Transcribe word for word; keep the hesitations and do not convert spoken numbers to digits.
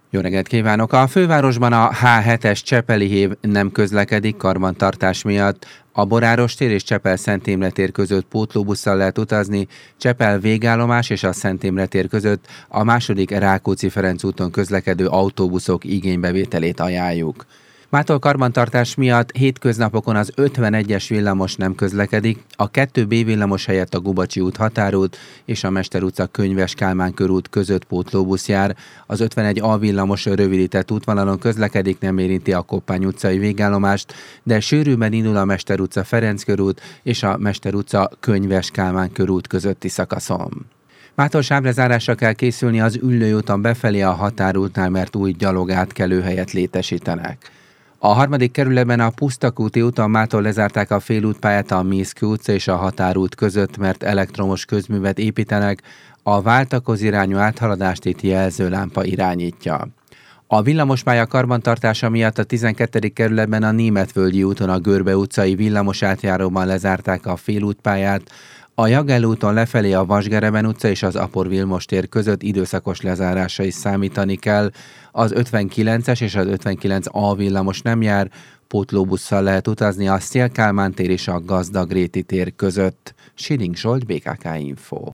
Jó reggelt kívánok! A fővárosban a há hetes Csepeli hév nem közlekedik karbantartás miatt. A Boráros tér és Csepel Szent Imre tér között pótlóbusszal lehet utazni, Csepel végállomás és a Szent Imre tér között a második Rákóczi-Ferenc úton közlekedő autóbuszok igénybevételét ajánljuk. Mától karbantartás miatt hétköznapokon az ötvenegyes villamos nem közlekedik, a kettő bé villamos helyett a Gubacsi út határút és a Mester utca Könyves Kálmán körút között pótlóbusz jár, az ötvenegy á villamos rövidített útvonalon közlekedik, nem érinti a Koppány utcai végállomást, de sűrűbben indul a Mester utca Ferenc körút és a Mester utca Könyves Kálmán körút közötti szakaszon. Mától sávrezárásra kell készülni az Üllői úton befelé a határútnál, mert új gyalogátkelőhelyet létesítenek. A harmadik kerületben a Pusztakúti úton mától lezárták a félútpályát a Mészkő utca és a Határút között, mert elektromos közművet építenek, a váltakoz irányú áthaladást itt jelzőlámpa irányítja. A villamospálya karbantartása miatt a tizenkettedik kerületben a Németvölgyi úton a Görbe utcai villamos átjáróban lezárták a félútpályát, a Jagelló úton lefelé a Vasgereben utca és az Apor Vilmos tér között időszakos lezárásra is számítani kell. Az ötvenkilences és az ötvenkilenc á villamos nem jár, pótlóbusszal lehet utazni a Széll Kálmán tér és a Gazdagréti tér között. Siling Zsolt, bé ká ká Info.